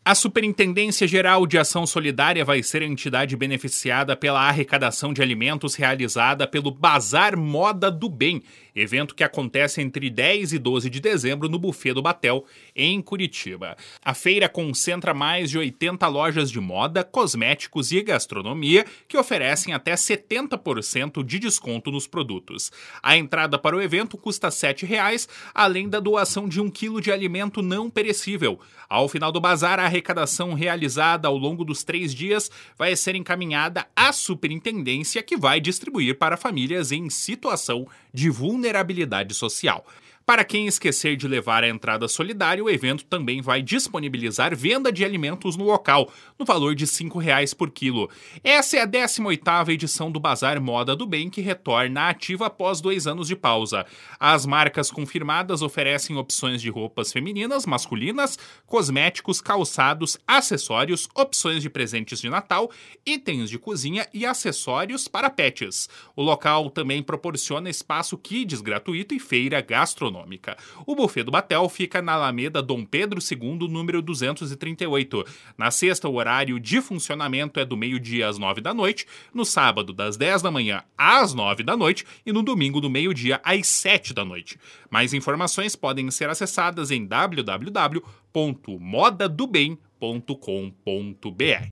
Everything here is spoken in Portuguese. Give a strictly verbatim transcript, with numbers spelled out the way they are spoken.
A Superintendência Geral de Ação Solidária vai ser a entidade beneficiada pela arrecadação de alimentos realizada pelo Bazar Moda do Bem, evento que acontece entre dez e doze de dezembro no Buffet do Batel, em Curitiba. A feira concentra mais de oitenta lojas de moda, cosméticos e gastronomia que oferecem até setenta por cento de desconto nos produtos. A entrada para o evento custa sete reais, além da doação de um quilo de alimento não perecível. Ao final do bazar, a arrecadação realizada ao longo dos três dias vai ser encaminhada à superintendência, que vai distribuir para famílias em situação de vulnerabilidade social. Para quem esquecer de levar a entrada solidária, o evento também vai disponibilizar venda de alimentos no local, no valor de cinco reais por quilo. Essa é a décima oitava edição do Bazar Moda do Bem, que retorna à ativa após dois anos de pausa. As marcas confirmadas oferecem opções de roupas femininas, masculinas, cosméticos, calçados, acessórios, opções de presentes de Natal, itens de cozinha e acessórios para pets. O local também proporciona espaço kids gratuito e feira gastronômica. O Buffet do Batel fica na Alameda Dom Pedro segundo, número duzentos e trinta e oito. Na sexta, o horário de funcionamento é do meio-dia às nove da noite, no sábado das dez da manhã às nove da noite e no domingo do meio-dia às sete da noite. Mais informações podem ser acessadas em w w w ponto moda do bem ponto com ponto b r.